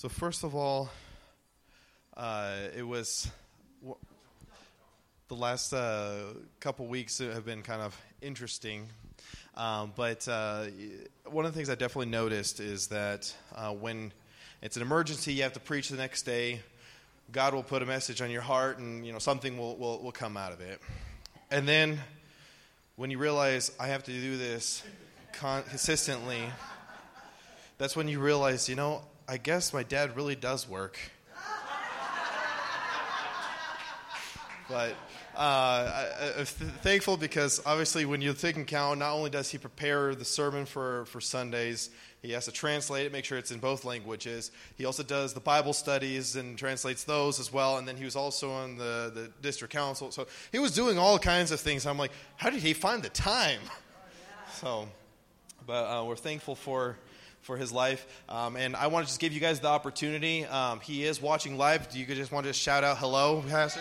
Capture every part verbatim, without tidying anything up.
So first of all, uh, it was w- the last uh, couple weeks have been kind of interesting. Um, but uh, one of the things I definitely noticed is that uh, when it's an emergency, you have to preach the next day. God will put a message on your heart, and you know something will, will, will come out of it. And then when you realize I have to do this con- consistently, that's when you realize, you know, I guess my dad really does work. But uh, I, I'm th- thankful because obviously when you're taking count, not only does he prepare the sermon for, for Sundays, he has to translate it, make sure it's in both languages. He also does the Bible studies and translates those as well. And then he was also on the, the district council. So he was doing all kinds of things. I'm like, how did he find the time? So, but uh, we're thankful for... for his life, um, and I want to just give you guys the opportunity. Um, he is watching live. Do you just want to shout out hello, Pastor?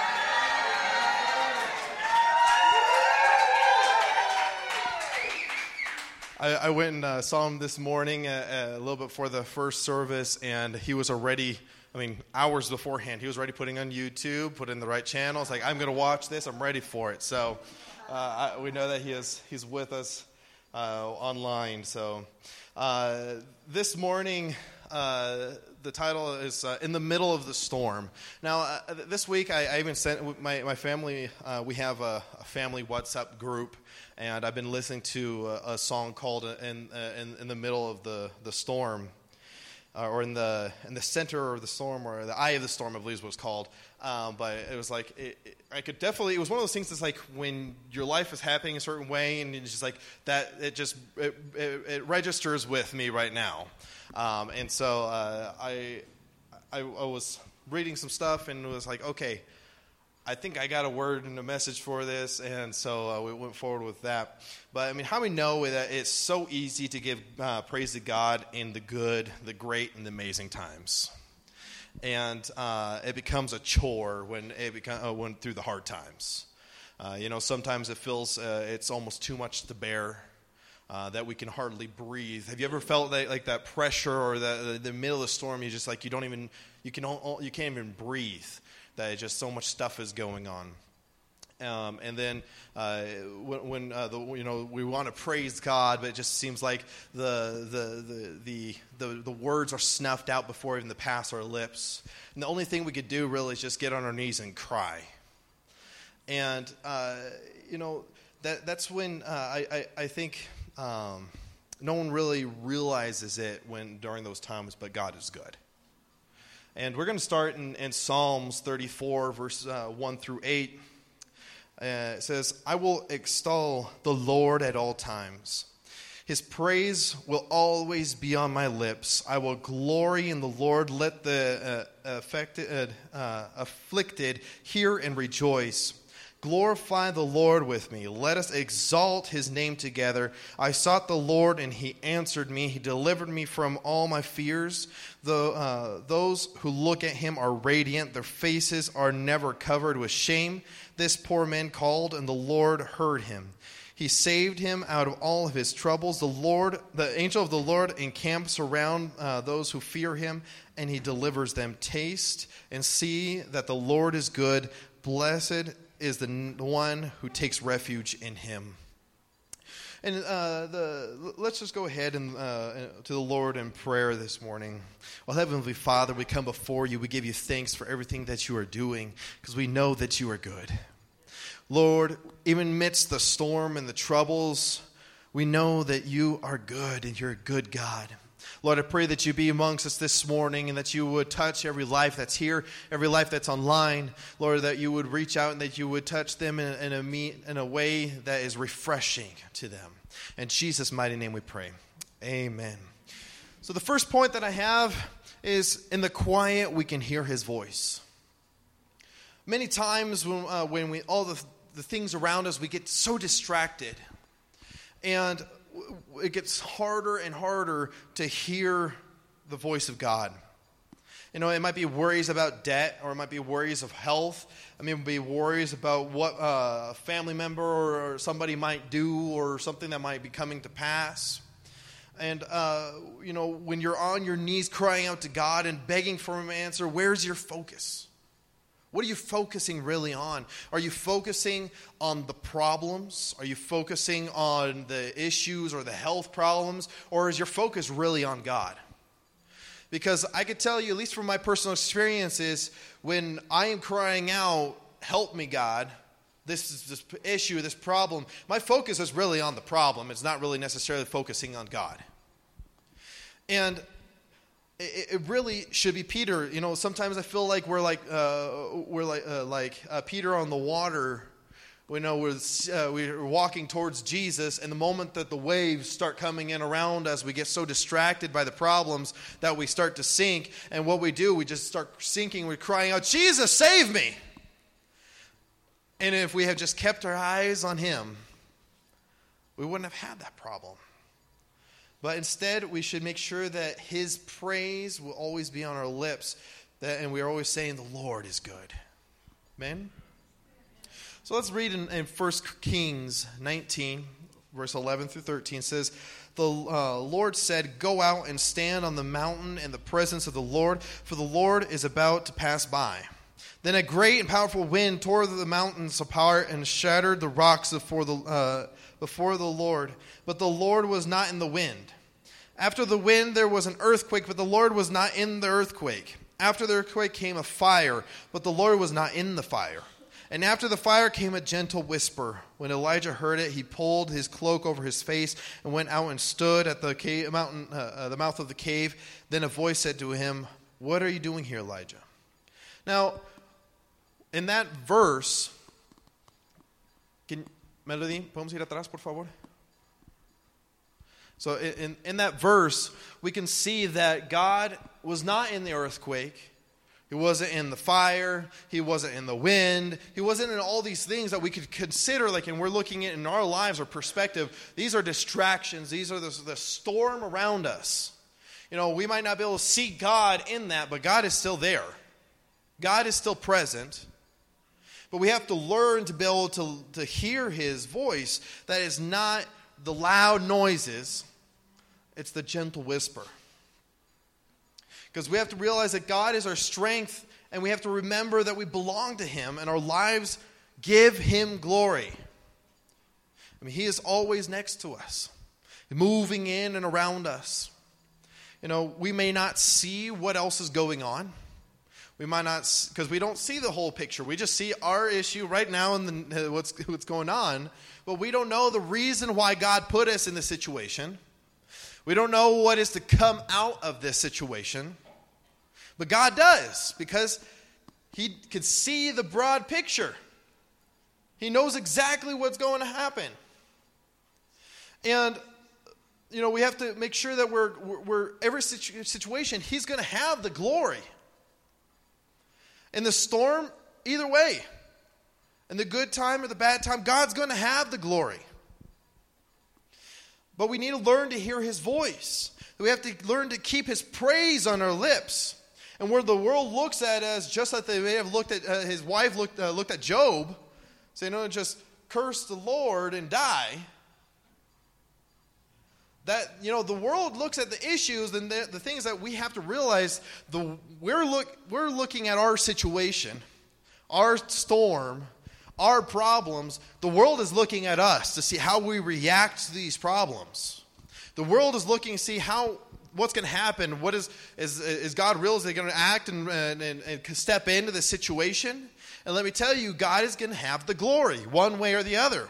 I, I went and uh, saw him this morning uh, a little bit before the first service, and he was already, I mean, hours beforehand, he was already putting on YouTube, put in the right channels. Like, I'm going to watch this. I'm ready for it. So uh, I, we know that he is he's with us uh, online. So. Uh, this morning, uh, the title is uh, In the Middle of the Storm. Now, uh, this week, I, I even sent my, my family, uh, we have a, a family WhatsApp group, and I've been listening to a, a song called in, uh, in in the Middle of the, the Storm, uh, or in the in the center of the storm, or the eye of the storm, I believe is what it's called. Um, but it was like, it, it, I could definitely, it was one of those things that's like when your life is happening a certain way and it's just like that, it just, it, it, it registers with me right now. Um, and so uh, I, I I was reading some stuff and was like, okay, I think I got a word and a message for this. And so uh, we went forward with that. But I mean, how many know that it's so easy to give uh, praise to God in the good, the great, and the amazing times? And uh, it becomes a chore when it become, uh, when through the hard times. Uh, you know, sometimes it feels uh, it's almost too much to bear, uh, that we can hardly breathe. Have you ever felt that, like that pressure or the, the the middle of the storm? You just like you don't even you can you can't even breathe. That just so much stuff is going on. Um, and then uh, when, when uh, the, you know we want to praise God, but it just seems like the the, the the the the words are snuffed out before even the pass our lips. And the only thing we could do really is just get on our knees and cry. And uh, you know that that's when uh, I, I I think um, no one really realizes it when during those times, but God is good. And we're going to start in, in Psalms thirty-four, verse uh, one through eight. Uh, it says, I will extol the Lord at all times. His praise will always be on my lips. I will glory in the Lord. Let the uh, affected, uh, afflicted hear and rejoice. Glorify the Lord with me. Let us exalt his name together. I sought the Lord, and he answered me. He delivered me from all my fears. The, uh, those who look at him are radiant. Their faces are never covered with shame. This poor man called, and the Lord heard him. He saved him out of all of his troubles. The Lord, the angel of the Lord encamps around uh, those who fear him, and he delivers them. Taste and see that the Lord is good. Blessed is the one who takes refuge in him. And uh, the let's just go ahead and uh, to the Lord in prayer this morning. Well, Heavenly Father, we come before you. We give you thanks for everything that you are doing because we know that you are good. Lord, even amidst the storm and the troubles, we know that you are good and you're a good God. Lord, I pray that you be amongst us this morning and that you would touch every life that's here, every life that's online. Lord, that you would reach out and that you would touch them in, in, a, meet, in a way that is refreshing to them. In Jesus' mighty name we pray. Amen. So the first point that I have is in the quiet we can hear his voice. Many times when, uh, when we all the, the things around us, we get so distracted. And it gets harder and harder to hear the voice of God. You know, it might be worries about debt, or it might be worries of health. I mean, it might be worries about what uh, a family member or somebody might do, or something that might be coming to pass. And, uh, you know, when you're on your knees crying out to God and begging for Him to answer, where's your focus? What are you focusing really on? Are you focusing on the problems? Are you focusing on the issues or the health problems? Or is your focus really on God? Because I could tell you, at least from my personal experiences, when I am crying out, help me, God, this is this issue, this problem, my focus is really on the problem. It's not really necessarily focusing on God. And it, it really should be Peter. You know, sometimes I feel like we're like uh, we're like uh, like uh, Peter on the water. We know we're uh, we're walking towards Jesus, and the moment that the waves start coming in around us, we get so distracted by the problems that we start to sink. And what we do, we just start sinking. We're crying out, "Jesus, save me!" And if we had just kept our eyes on Him, we wouldn't have had that problem. But instead, we should make sure that His praise will always be on our lips, that, and we are always saying, the Lord is good. Amen? So let's read in, in First Kings nineteen, verse eleven through thirteen. It says, the uh, Lord said, go out and stand on the mountain in the presence of the Lord, for the Lord is about to pass by. Then a great and powerful wind tore the mountains apart and shattered the rocks before the uh, before the Lord. But the Lord was not in the wind. After the wind there was an earthquake, but the Lord was not in the earthquake. After the earthquake came a fire, but the Lord was not in the fire. And after the fire came a gentle whisper. When Elijah heard it, he pulled his cloak over his face and went out and stood at the cave, mountain, uh, uh, the mouth of the cave. Then a voice said to him, what are you doing here, Elijah? Now, in that verse, can Melody, podemos ir atrás, por favor? So in, in that verse, we can see that God was not in the earthquake. He wasn't in the fire. He wasn't in the wind. He wasn't in all these things that we could consider, like, and we're looking at in our lives or perspective. These are distractions. These are the, the storm around us. You know, we might not be able to see God in that, but God is still there. God is still present. But we have to learn to be able to, to hear His voice. That is not the loud noises. It's the gentle whisper. Because we have to realize that God is our strength, and we have to remember that we belong to Him, and our lives give Him glory. I mean, He is always next to us, moving in and around us. You know, we may not see what else is going on. We might not, because we don't see the whole picture. We just see our issue right now and the, what's what's going on. But we don't know the reason why God put us in this situation. We don't know what is to come out of this situation. But God does, because He can see the broad picture. He knows exactly what's going to happen. And, you know, we have to make sure that we're, we're, we're every situ- situation, He's going to have the glory. In the storm, either way, in the good time or the bad time, God's going to have the glory. But we need to learn to hear His voice. We have to learn to keep His praise on our lips. And where the world looks at us, just like they may have looked at, uh, his wife looked, uh, looked at Job, saying, no, just curse the Lord and die. That, you know, the world looks at the issues and the, the things that we have to realize. The we're look we're looking at our situation, our storm, our problems. The world is looking at us to see how we react to these problems. The world is looking to see how what's going to happen. What is is is God real? Is He going to act and, and and step into the situation? And let me tell you, God is going to have the glory one way or the other.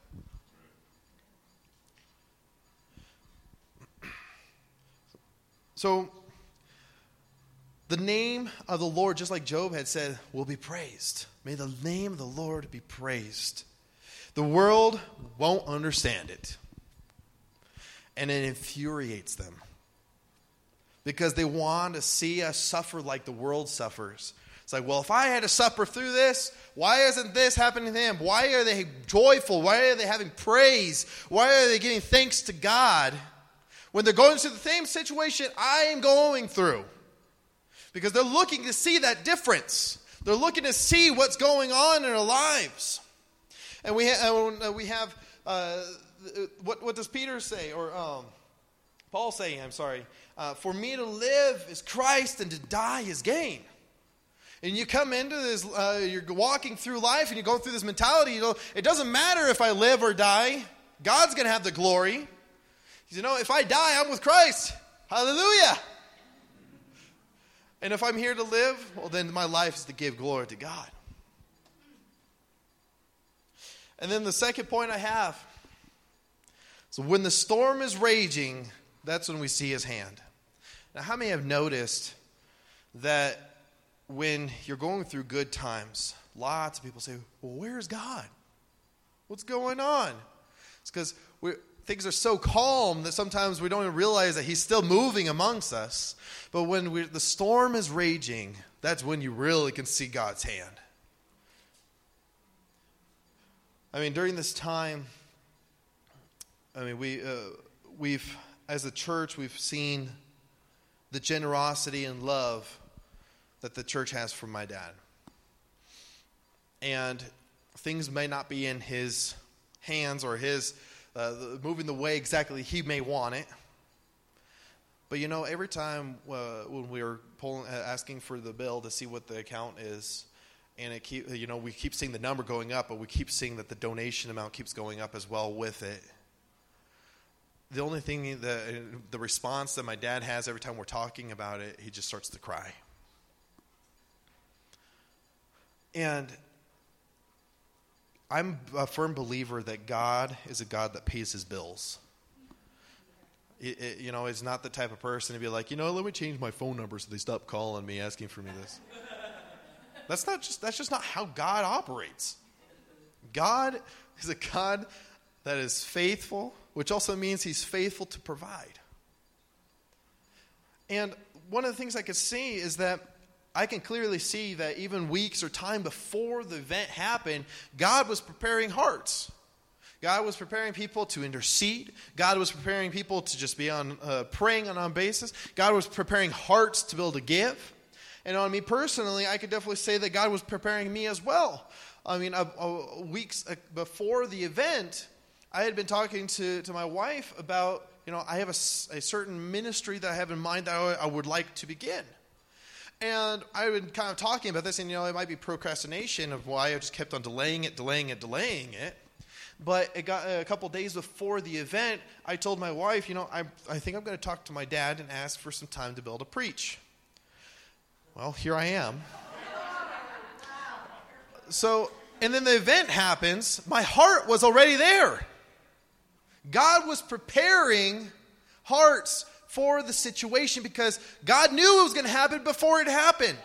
So, the name of the Lord, just like Job had said, will be praised. May the name of the Lord be praised. The world won't understand it. And it infuriates them. Because they want to see us suffer like the world suffers. It's like, well, if I had to suffer through this, why isn't this happening to them? Why are they joyful? Why are they having praise? Why are they giving thanks to God? When they're going through the same situation I am going through. Because they're looking to see that difference. They're looking to see what's going on in our lives. And we, ha- uh, we have, uh, what, what does Peter say? Or um, Paul saying, I'm sorry, uh, for me to live is Christ and to die is gain. And you come into this, uh, you're walking through life and you go through this mentality, you know, it doesn't matter if I live or die. God's going to have the glory. You know, if I die, I'm with Christ. Hallelujah. And if I'm here to live, well, then my life is to give glory to God. And then the second point I have, so when the storm is raging, that's when we see his hand. Now, how many have noticed that when you're going through good times, lots of people say, well, where's God? What's going on? It's because things are so calm that sometimes we don't even realize that he's still moving amongst us. But when we, the storm is raging, that's when you really can see God's hand. I mean, during this time, I mean, we, uh, we've, as a church, we've seen the generosity and love that the church has for my dad. And things may not be in his hands or his uh, moving the way exactly he may want it. But you know, every time uh, when we were pulling, uh, asking for the bill to see what the account is, and it keep, you know, we keep seeing the number going up, but we keep seeing that the donation amount keeps going up as well with it. The only thing, the the response that my dad has every time we're talking about it, he just starts to cry. And I'm a firm believer that God is a God that pays his bills. It, it, you know, it's not the type of person to be like, you know, let me change my phone number so they stop calling me asking for me this. That's not just that's just not how God operates. God is a God that is faithful, which also means he's faithful to provide. And one of the things I could see is that I can clearly see that even weeks or time before the event happened, God was preparing hearts. God was preparing people to intercede. God was preparing people to just be on uh, praying on a basis. God was preparing hearts to be able to give. And on me personally, I could definitely say that God was preparing me as well. I mean, uh, uh, weeks before the event, I had been talking to, to my wife about, you know, I have a, a certain ministry that I have in mind that I, I would like to begin. And I've been kind of talking about this, and, you know, it might be procrastination of why I just kept on delaying it, delaying it, delaying it. But it got a couple days before the event, I told my wife, you know, I, I think I'm going to talk to my dad and ask for some time to be able to preach. Well, here I am. So, and then the event happens. My heart was already there. God was preparing hearts for the situation because God knew it was going to happen before it happened.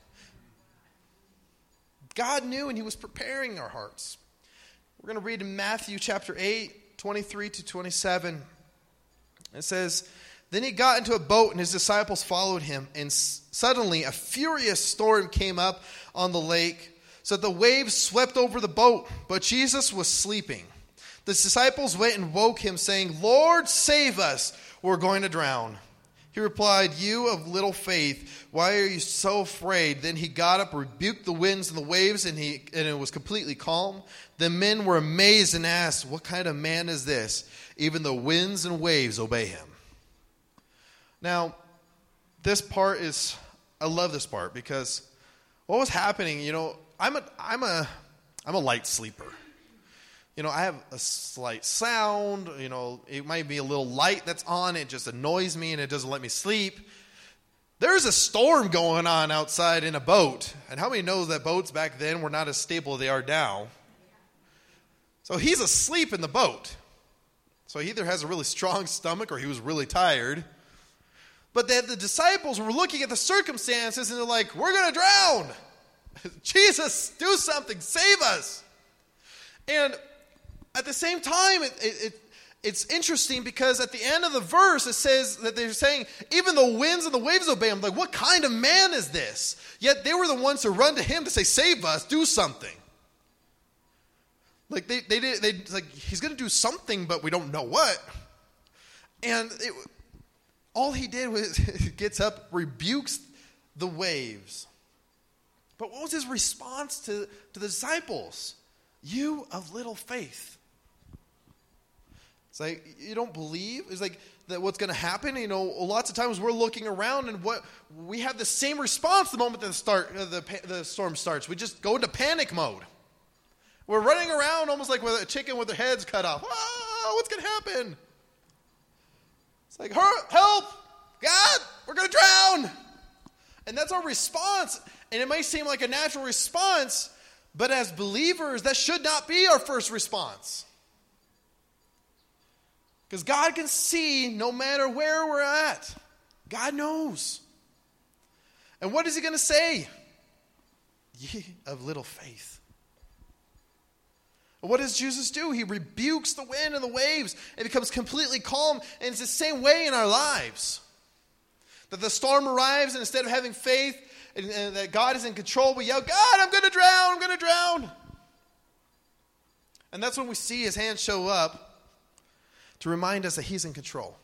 God knew, and he was preparing our hearts. We're going to read in Matthew chapter eight, twenty-three to twenty-seven. It says, then he got into a boat and his disciples followed him. And s- suddenly a furious storm came up on the lake so that the waves swept over the boat. But Jesus was sleeping. The disciples went and woke him saying, Lord, save us. We're going to drown. He replied, you of little faith, why are you so afraid? Then he got up, rebuked the winds and the waves, and he and it was completely calm. The men were amazed and asked, what kind of man is this? Even the winds and waves obey him. Now, this part is, I love this part because what was happening, you know, I'm a, I'm a, I'm a light sleeper. You know, I have a slight sound, you know, it might be a little light that's on, it just annoys me and it doesn't let me sleep. There's a storm going on outside in a boat. And how many know that boats back then were not as stable as they are now? So he's asleep in the boat. So he either has a really strong stomach or he was really tired. But then the disciples were looking at the circumstances and they're like, we're going to drown. Jesus, do something, save us. And at the same time, it, it, it, it's interesting because at the end of the verse, it says that they're saying, even the winds and the waves obey him. Like, what kind of man is this? Yet they were the ones who run to him to say, save us, do something. Like, they, they did, they, like he's going to do something, but we don't know what. And it, all he did was gets up, rebukes the waves. But what was his response to, to the disciples? You of little faith. It's like, you don't believe? It's like, that what's going to happen. You know, lots of times we're looking around and what we have the same response the moment that the start uh, the the storm starts. We just go into panic mode. We're running around almost like with a chicken with their heads cut off. Ah, what's going to happen? It's like, help, God, we're going to drown. And that's our response. And it may seem like a natural response, but as believers, that should not be our first response. Because God can see no matter where we're at. God knows. And what is he going to say? Ye of little faith. And what does Jesus do? He rebukes the wind and the waves. It becomes completely calm. And it's the same way in our lives. That the storm arrives and instead of having faith and, and that God is in control, we yell, God, I'm going to drown, I'm going to drown. And that's when we see his hand show up to remind us that he's in control.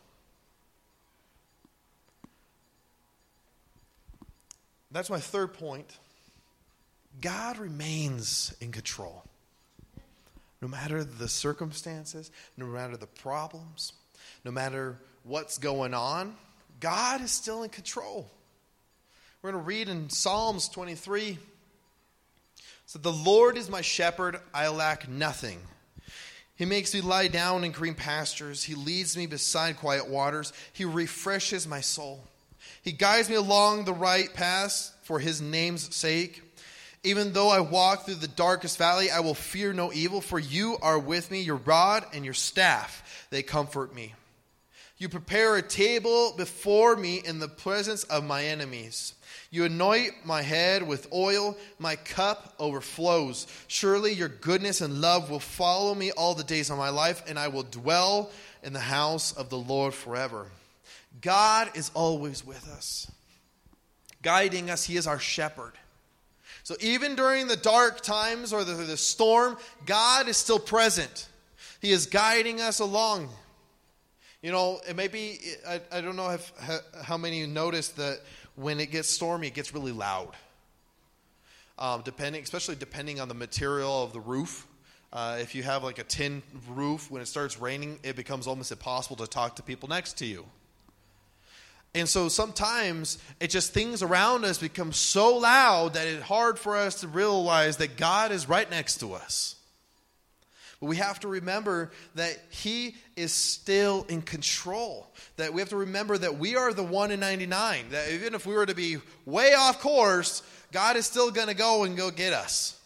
That's my third point. God remains in control. No matter the circumstances, no matter the problems, no matter what's going on, God is still in control. We're going to read in Psalms twenty-three. So the Lord is my shepherd, I lack nothing. He makes me lie down in green pastures. He leads me beside quiet waters. He refreshes my soul. He guides me along the right path for his name's sake. Even though I walk through the darkest valley, I will fear no evil, for you are with me. Your rod and your staff, they comfort me. You prepare a table before me in the presence of my enemies. You anoint my head with oil. My cup overflows. Surely your goodness and love will follow me all the days of my life, and I will dwell in the house of the Lord forever. God is always with us, guiding us. He is our shepherd. So even during the dark times or the, the storm, God is still present. He is guiding us along. You know, it may be, I, I don't know if, how many noticed that when it gets stormy, it gets really loud. Um, depending, especially depending on the material of the roof. Uh, if you have like a tin roof, when it starts raining, it becomes almost impossible to talk to people next to you. And so sometimes it just things around us become so loud that it's hard for us to realize that God is right next to us. But we have to remember that he is still in control. That we have to remember that we are the one in ninety-nine. That even if we were to be way off course, God is still going to go and go get us.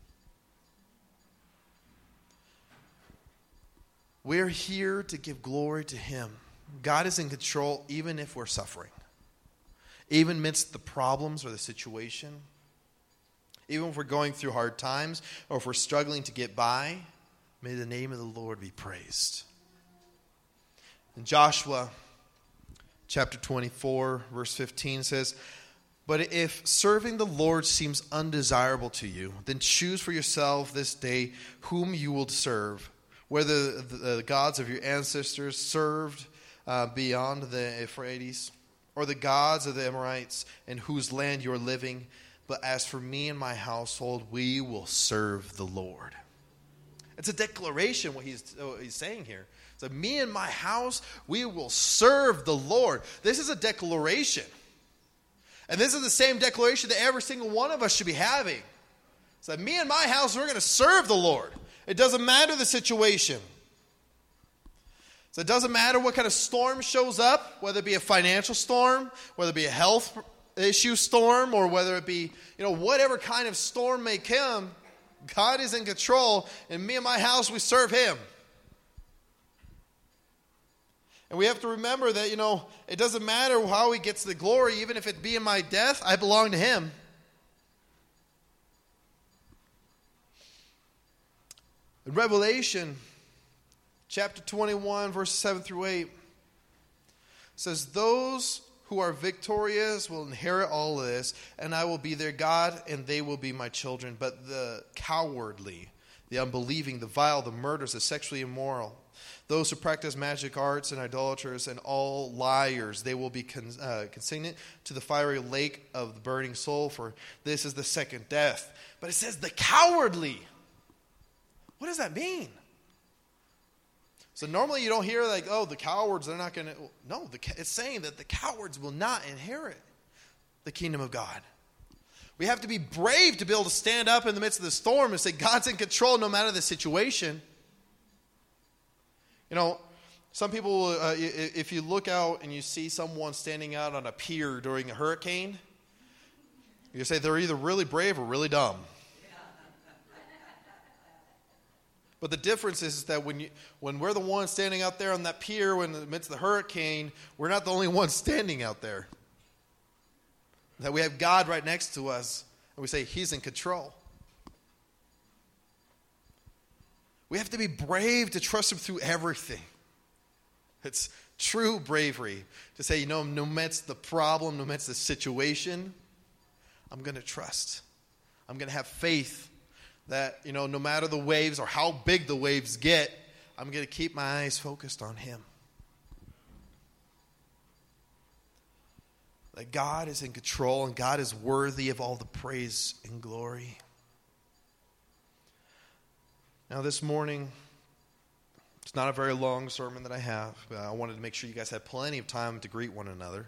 We're here to give glory to him. God is in control even if we're suffering. Even amidst the problems or the situation. Even if we're going through hard times or if we're struggling to get by. May the name of the Lord be praised. In Joshua chapter twenty-four, verse fifteen says, but if serving the Lord seems undesirable to you, then choose for yourself this day whom you will serve, whether the gods of your ancestors served uh, beyond the Euphrates, or the gods of the Amorites in whose land you are living. But as for me and my household, we will serve the Lord. It's a declaration what he's, what he's saying here. So me and my house, we will serve the Lord. This is a declaration. And this is the same declaration that every single one of us should be having. So me and my house, we're going to serve the Lord. It doesn't matter the situation. So it doesn't matter what kind of storm shows up, whether it be a financial storm, whether it be a health issue storm, or whether it be, you know, whatever kind of storm may come. God is in control, and me and my house, we serve him. And we have to remember that, you know, it doesn't matter how he gets the glory, even if it be in my death, I belong to him. In Revelation chapter twenty-one, verses seven through eight, says, those who are victorious will inherit all of this, and I will be their God, and they will be my children. But the cowardly, the unbelieving, the vile, the murderers, the sexually immoral, those who practice magic arts and idolaters, and all liars, they will be con- uh, consigned to the fiery lake of the burning soul, for this is the second death. But it says the cowardly. What does that mean? So normally you don't hear like, oh, the cowards, they're not going to. No, the, it's saying that the cowards will not inherit the kingdom of God. We have to be brave to be able to stand up in the midst of the storm and say, God's in control no matter the situation. You know, some people, uh, if you look out and you see someone standing out on a pier during a hurricane, you say they're either really brave or really dumb. But the difference is that when you, when we're the ones standing out there on that pier when in the midst of the hurricane, we're not the only ones standing out there. That we have God right next to us, and we say, He's in control. We have to be brave to trust Him through everything. It's true bravery to say, you know, no matter the problem, no matter the situation, I'm going to trust. I'm going to have faith that, you know, no matter the waves or how big the waves get, I'm going to keep my eyes focused on Him. That God is in control and God is worthy of all the praise and glory. Now this morning, it's not a very long sermon that I have, but I wanted to make sure you guys had plenty of time to greet one another.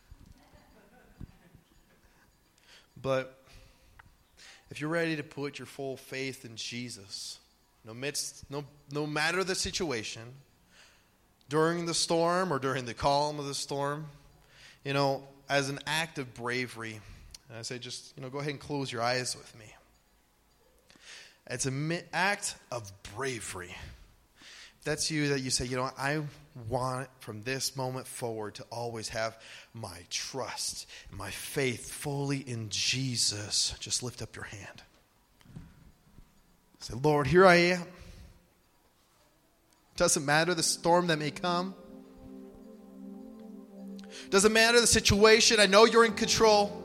But if you're ready to put your full faith in Jesus, no, midst, no, no matter the situation, during the storm or during the calm of the storm, you know, as an act of bravery, and I say just, you know, go ahead and close your eyes with me. It's an act of bravery. If that's you, that you say, you know, I want from this moment forward to always have my trust, my faith fully in Jesus. Just lift up your hand. Say, Lord, here I am. Doesn't matter the storm that may come. Doesn't matter the situation. I know you're in control.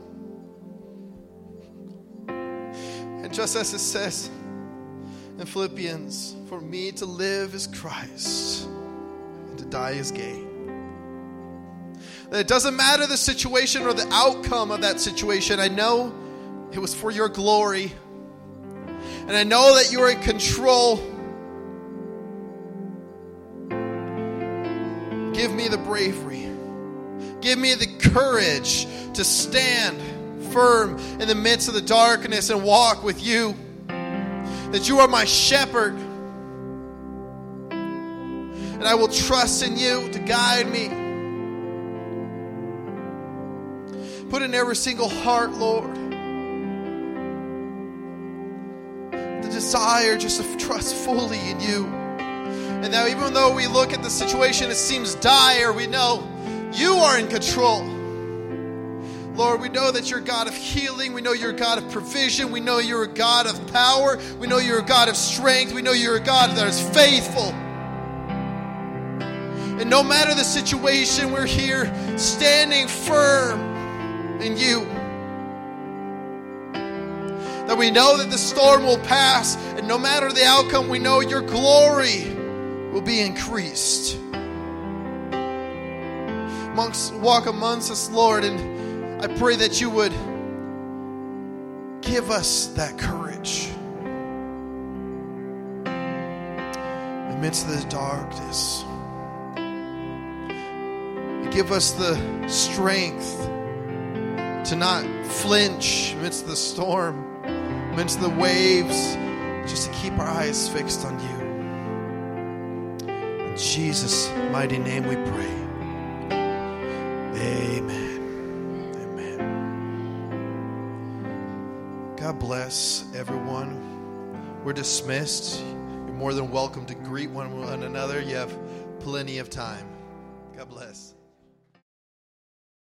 And just as it says in Philippians, for me to live is Christ and to die is gain. That it doesn't matter the situation or the outcome of that situation. I know it was for your glory. And I know that you're in control. Give me the bravery. Give me the courage to stand firm in the midst of the darkness and walk with you. That you are my shepherd. And I will trust in you to guide me. Put in every single heart, Lord, the desire just to trust fully in you. And now even though we look at the situation, it seems dire, we know you are in control. Lord, we know that you're a God of healing. We know you're a God of provision. We know you're a God of power. We know you're a God of strength. We know you're a God that is faithful. And no matter the situation, we're here standing firm in you. That we know that the storm will pass. And no matter the outcome, we know your glory will be increased. Amongst, walk amongst us, Lord, and I pray that you would give us that courage amidst the darkness. And give us the strength to not flinch amidst the storm, amidst the waves, just to keep our eyes fixed on you. In Jesus' mighty name we pray. Amen. God bless everyone. We're dismissed. You're more than welcome to greet one another. You have plenty of time. God bless.